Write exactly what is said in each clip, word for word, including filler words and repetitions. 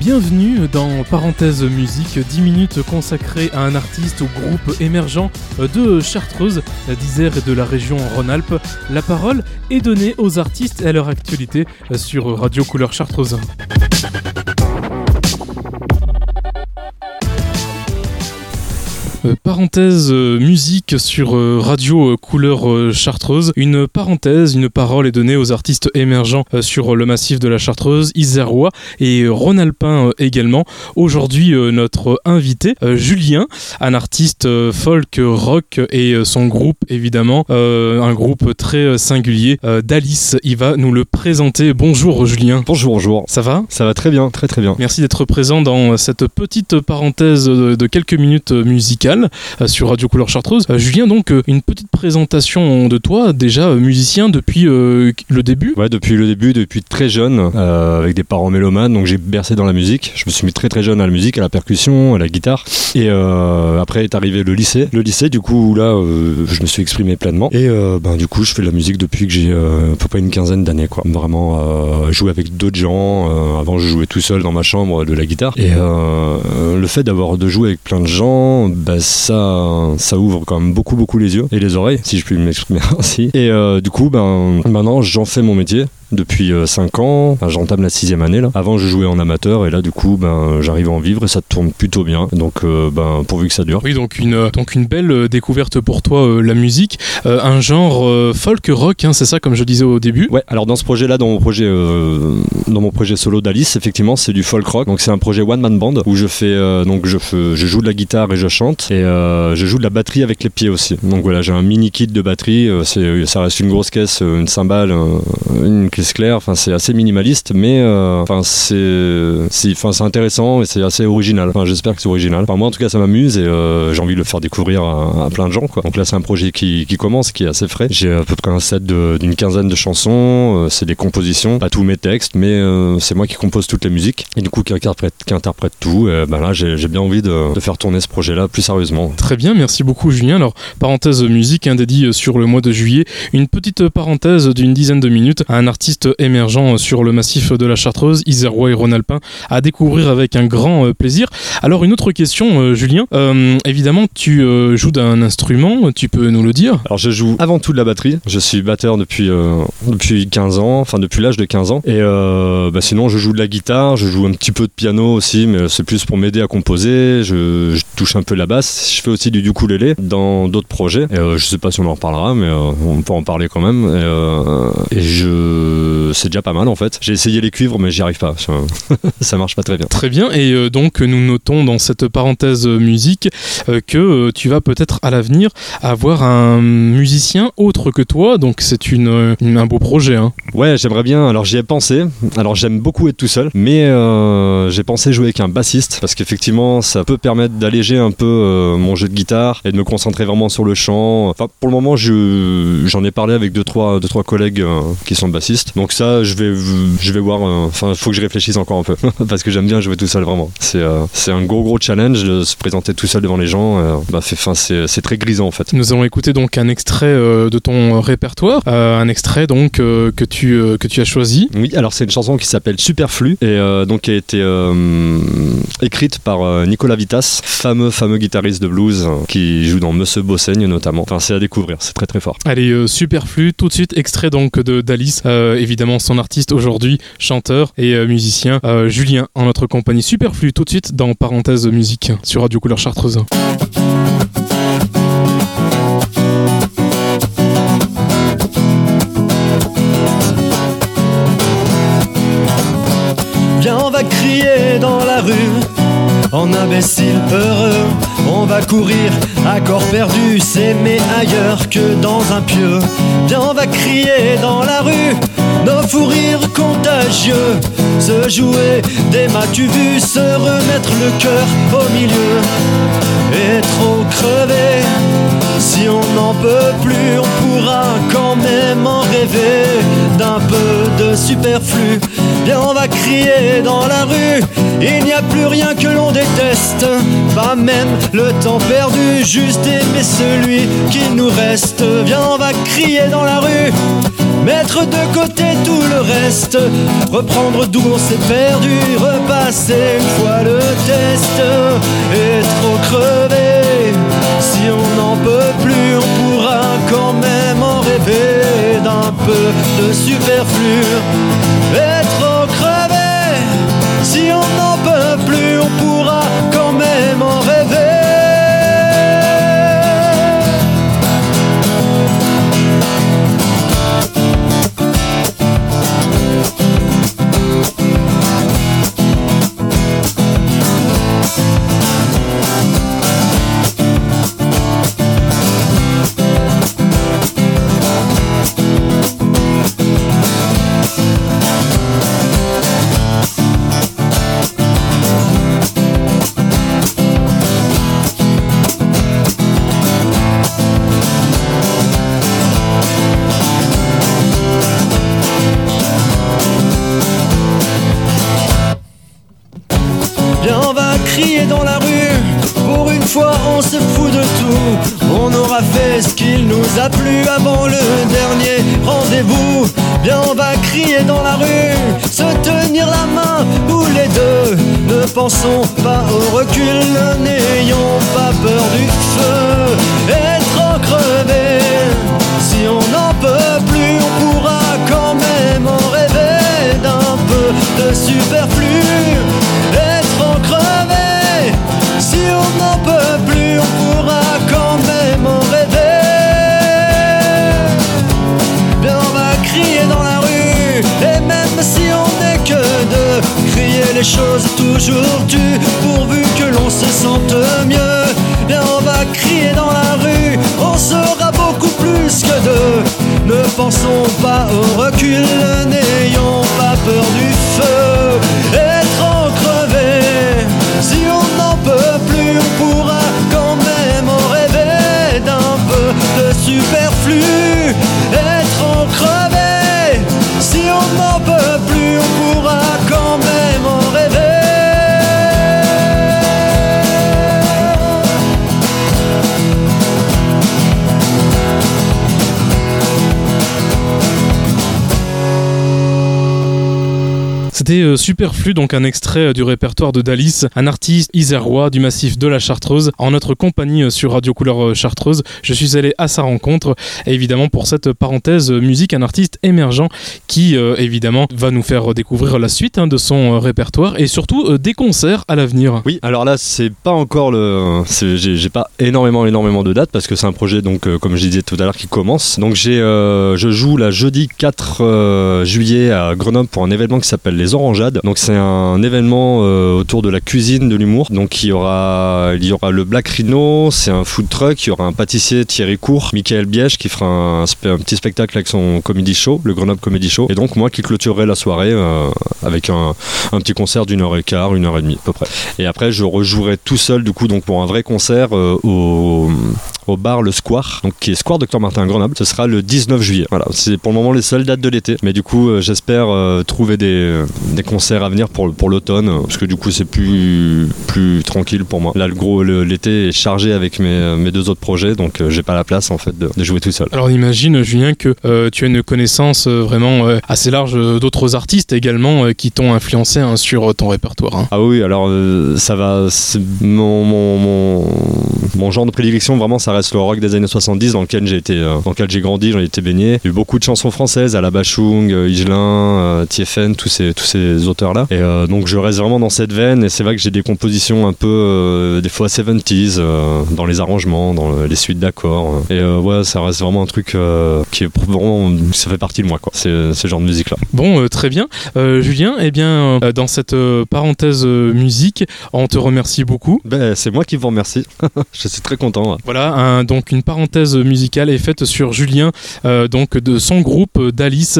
Bienvenue dans Parenthèse Musique, dix minutes consacrées à un artiste ou groupe émergent de Chartreuse, d'Isère et de la région Rhône-Alpes. La parole est donnée aux artistes et à leur actualité sur Radio Couleur Chartreuse. Euh, parenthèse euh, musique sur euh, Radio euh, Couleur euh, Chartreuse. Une parenthèse, une parole est donnée aux artistes émergents euh, sur le massif de la Chartreuse, isérois et euh, rhône-alpin euh, également. Aujourd'hui, euh, notre invité, euh, Julien, un artiste euh, folk, rock et euh, son groupe évidemment, euh, un groupe très euh, singulier, euh, d'Alice. Il va nous le présenter. Bonjour Julien. Bonjour, bonjour. Ça va ? Ça va très bien, très très bien. Merci d'être présent dans cette petite parenthèse de, de quelques minutes musicales sur Radio Couleur Chartreuse. Euh, Julien, donc euh, une petite présentation de toi, déjà euh, musicien depuis euh, le début. Ouais, depuis le début, depuis très jeune, euh, avec des parents mélomanes, donc j'ai bercé dans la musique. Je me suis mis très très jeune à la musique, à la percussion, à la guitare. Et euh, après est arrivé le lycée. Le lycée, du coup, là, euh, je me suis exprimé pleinement. Et euh, ben, du coup, je fais de la musique depuis que j'ai euh, à peu près une quinzaine d'années, quoi. Vraiment euh, jouer avec d'autres gens. Euh, avant, je jouais tout seul dans ma chambre de la guitare. Et euh, le fait d'avoir de jouer avec plein de gens, bah, ça, ça ouvre quand même beaucoup beaucoup les yeux et les oreilles, si je puis m'exprimer ainsi. Et euh, du coup, ben, maintenant j'en fais mon métier. Depuis euh, cinq ans, enfin, j'entame la sixième année là. Avant je jouais en amateur et là du coup ben, j'arrive à en vivre et ça tourne plutôt bien. Donc euh, ben, pourvu que ça dure. Oui, donc une, donc une belle découverte pour toi, euh, la musique. Euh, un genre euh, folk rock, hein, c'est ça comme je disais au début. Ouais, alors dans ce projet là, dans mon projet, euh, dans mon projet solo d'Alice, effectivement c'est du folk rock. Donc c'est un projet one man band où je fais, euh, donc je, fais, je joue de la guitare et je chante. Et euh, je joue de la batterie avec les pieds aussi. Donc voilà, j'ai un mini kit de batterie. Euh, c'est, ça reste une grosse caisse, une cymbale, euh, une caisse claire, enfin c'est assez minimaliste mais euh, enfin c'est c'est enfin c'est intéressant et c'est assez original. Enfin j'espère que c'est original. Enfin moi en tout cas ça m'amuse et euh, j'ai envie de le faire découvrir à, à plein de gens quoi. Donc là c'est un projet qui qui commence, qui est assez frais. J'ai à peu près un set de, d'une quinzaine de chansons, euh, c'est des compositions, pas tous mes textes mais euh, c'est moi qui compose toutes les musiques et du coup qui interprète qui interprète tout. Et ben là j'ai j'ai bien envie de, de faire tourner ce projet là plus sérieusement. Très bien, merci beaucoup Julien. Alors parenthèse musique hein, dédiée sur le mois de juillet, une petite parenthèse d'une dizaine de minutes à un artiste émergent sur le massif de la Chartreuse, isérois et rhône-alpin, à découvrir avec un grand euh, plaisir. Alors une autre question euh, Julien, euh, évidemment tu euh, joues d'un instrument, tu peux nous le dire? Alors je joue avant tout de la batterie, je suis batteur depuis, euh, depuis quinze ans, enfin depuis l'âge de quinze ans et euh, bah, sinon je joue de la guitare, je joue un petit peu de piano aussi mais c'est plus pour m'aider à composer, je, je touche un peu la basse, je fais aussi du ukulélé dans d'autres projets et, euh, je sais pas si on en reparlera mais euh, on peut en parler quand même et, euh, et je... c'est déjà pas mal en fait. J'ai essayé les cuivres mais j'y arrive pas. Ça marche pas très bien. Très bien et euh, donc nous notons dans cette parenthèse musique euh, que euh, tu vas peut-être à l'avenir avoir un musicien autre que toi. Donc c'est une, une un beau projet. Hein. Ouais, j'aimerais bien. Alors j'y ai pensé. Alors j'aime beaucoup être tout seul mais euh, j'ai pensé jouer avec un bassiste parce qu'effectivement ça peut permettre d'alléger un peu euh, mon jeu de guitare et de me concentrer vraiment sur le chant. Enfin pour le moment je, j'en ai parlé avec deux trois, deux, trois collègues euh, qui sont bassistes. Donc ça je vais je vais voir, enfin euh, il faut que je réfléchisse encore un peu parce que j'aime bien jouer tout seul vraiment. C'est, euh, c'est un gros gros challenge de se présenter tout seul devant les gens. Euh, bah, fait, c'est, c'est très grisant en fait. Nous allons écouter donc un extrait euh, de ton répertoire, euh, un extrait donc euh, que, tu, euh, que tu as choisi. Oui, alors c'est une chanson qui s'appelle Superflu et euh, donc qui a été euh, écrite par euh, Nicolas Vitas, fameux fameux guitariste de blues euh, qui joue dans Monsieur Bossaigne notamment. Enfin c'est à découvrir, c'est très très fort. Allez, euh, Superflu, tout de suite extrait donc de d'Alice, euh, évidemment son artiste aujourd'hui, chanteur et euh, musicien, euh, Julien en notre compagnie. Superflu tout de suite dans Parenthèse musique sur Radio Couleur Chartreuse. Viens, on va crier dans la rue, en imbécile peureux. On va courir à corps perdu, s'aimer ailleurs que dans un pieu. Viens, on va crier dans la rue, nos fous rires contagieux. Se jouer des m'as-tu vu, se remettre le cœur au milieu. Et trop crever, si on n'en peut plus, on pourra quand même en rêver d'un peu de superflu. Viens, on va crier dans la rue, il n'y a plus rien que l'on déteste, pas même le temps perdu, juste aimer celui qui nous reste. Viens, on va crier dans la rue, mettre de côté tout le le reste. Reprendre d'où on s'est perdu, repasser une fois le test. Et trop crevé, si on n'en peut plus, on pourra quand même en rêver d'un peu de superflu. Et trop crevé, si on n'en peut plus, on pourra quand même en rêver. Dans la rue, pour une fois on se fout de tout. On aura fait ce qu'il nous a plu avant le dernier rendez-vous. Bien on va crier dans la rue, se tenir la main tous les deux. Ne pensons pas au recul, n'ayons pas peur du feu. Être en crevé, si on n'en peut plus, on pourra quand même en rêver d'un peu de superflu. Être en crevé, si on n'en peut plus, on pourra quand même en rêver. Bien on va crier dans la rue, et même si on n'est que deux, crier les choses toujours tues, pourvu que l'on se sente mieux. Bien on va crier dans la rue, on sera beaucoup plus que deux. Ne pensons pas au recul, n'ayons pas peur du feu. Être en crevé, si on n'en peut plus, on pourra quand même en rêver d'un peu de superflu. Être en crevé, si on n'en peut plus, on pourra quand même en rêver. C'était euh, Superflu, donc un extrait euh, du répertoire de Dalis, un artiste isérois du massif de la Chartreuse, en notre compagnie euh, sur Radio Couleur euh, Chartreuse. Je suis allé à sa rencontre, et évidemment pour cette parenthèse euh, musique, un artiste émergent qui euh, évidemment va nous faire découvrir la suite hein, de son euh, répertoire et surtout euh, des concerts à l'avenir. Oui, alors là c'est pas encore le, c'est, j'ai, j'ai pas énormément énormément de dates parce que c'est un projet donc euh, comme je disais tout à l'heure qui commence. Donc j'ai, euh, je joue la jeudi quatre juillet à Grenoble pour un événement qui s'appelle les Orangeades. Donc c'est un événement euh, autour de la cuisine, de l'humour. Donc il y aura, il y aura le Black Rhino, c'est un food truck. Il y aura un pâtissier Thierry Court, Michael Biège qui fera un, un petit spectacle avec son comedy show, le Grenoble Comedy Show. Et donc moi qui clôturerai la soirée euh, avec un, un petit concert d'une heure et quart, une heure et demie à peu près. Et après je rejouerai tout seul du coup donc pour un vrai concert euh, au au bar Le Square, donc qui est Square Docteur Martin à Grenoble. Ce sera le dix-neuf juillet. Voilà, c'est pour le moment les seules dates de l'été. Mais du coup, euh, j'espère euh, trouver des, des concerts à venir pour, pour l'automne, euh, parce que du coup, c'est plus, plus tranquille pour moi. Là, le gros, le, l'été est chargé avec mes, mes deux autres projets, donc euh, j'ai pas la place en fait de, de jouer tout seul. Alors, on imagine, Julien, que euh, tu as une connaissance euh, vraiment euh, assez large euh, d'autres artistes également euh, qui t'ont influencé hein, sur ton répertoire. Hein. Ah oui, alors euh, ça va. C'est mon, mon, mon, mon genre de prédilection, vraiment, ça reste le rock des années soixante-dix dans lequel j'ai été, euh, dans lequel j'ai grandi, j'en ai été baigné. Il y a eu beaucoup de chansons françaises, à la Bachung, euh, Higelin, euh, Thieffen, tous ces, tous ces auteurs-là. Et euh, donc je reste vraiment dans cette veine. Et c'est vrai que j'ai des compositions un peu, euh, des fois soixante-dix, euh, dans les arrangements, dans le, les suites d'accords. Et euh, ouais, ça reste vraiment un truc euh, qui est vraiment, ça fait partie de moi, quoi. C'est ce genre de musique-là. Bon, euh, très bien. Euh, Julien, eh bien, euh, dans cette euh, parenthèse euh, musique, on te remercie beaucoup. Ben, c'est moi qui vous remercie. Je suis très content. Ouais. Voilà, un, donc une parenthèse musicale est faite sur Julien, euh, donc de son groupe euh, Dalis,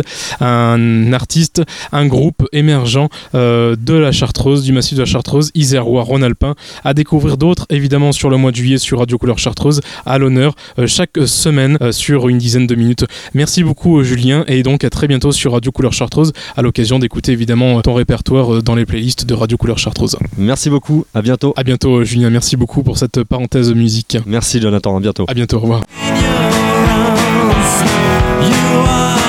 un artiste, un groupe émergent euh, de la Chartreuse, du massif de la Chartreuse, isérois, rhône-alpin. À découvrir d'autres, évidemment, sur le mois de juillet sur Radio Couleur Chartreuse, à l'honneur, euh, chaque semaine euh, sur une dizaine de minutes. Merci beaucoup, euh, Julien, et donc à très bientôt sur Radio Couleur Chartreuse, à l'occasion d'écouter évidemment ton répertoire euh, dans les playlists de Radio Couleur Chartreuse. Merci beaucoup, à bientôt. À bientôt, Julien, merci beaucoup pour cette parenthèse musique. Merci, Jonathan, à bientôt. À bientôt, au revoir. You are